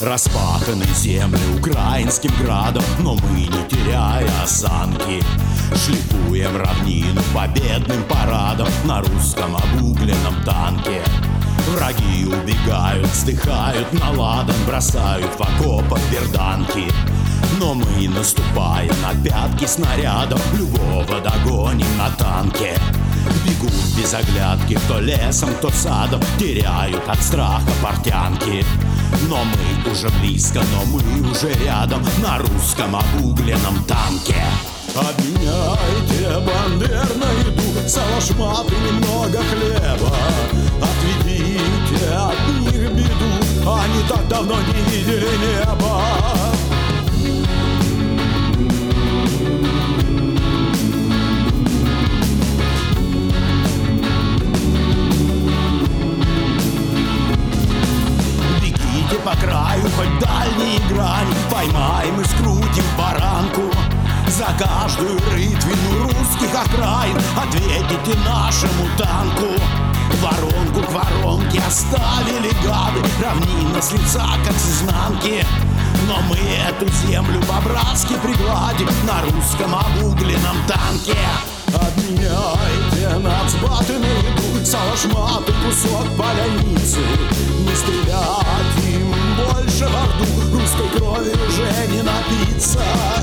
Распаханы земли украинским градом, но мы, не теряя осанки, шлифуем равнину победным парадом на русском обугленном танке. Враги убегают, вздыхают на ладан, бросают в окопах берданки. Но мы, наступая на пятки снарядом, любого догоним на танке. Бегут без оглядки, кто лесом, кто садом, теряют от страха портянки. Но мы уже близко, но мы уже рядом на русском обугленном танке. Обменяйте бандер на еду, салашмат и немного хлеба. Отведите от них беду, они так давно не видели неба. Бегите по краю, хоть дальние грани, поймаем и скрутим баранку. За каждую рытвину русских окраин ответите нашему танку. Воронку к воронке оставили гады, равнина с лица, как с изнанки. Но мы эту землю по-братски пригладим на русском обугленном танке. Обменяйте нацбаты на еду, салашмат и кусок поляницы. Не стрелять им больше в орду, русской крови уже не напиться.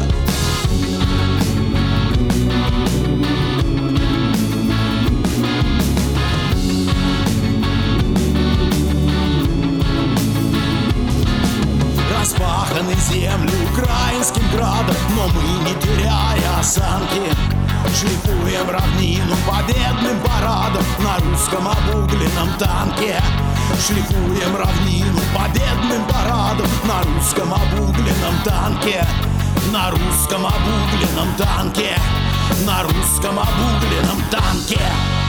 Распаханы земли украинским градом, но мы, не теряя осанки, шлифуем равнину победным парадом на русском обугленном танке. Шлифуем равнину победным парадом на русском обугленном танке. На русском обугленном танке. На русском обугленном танке.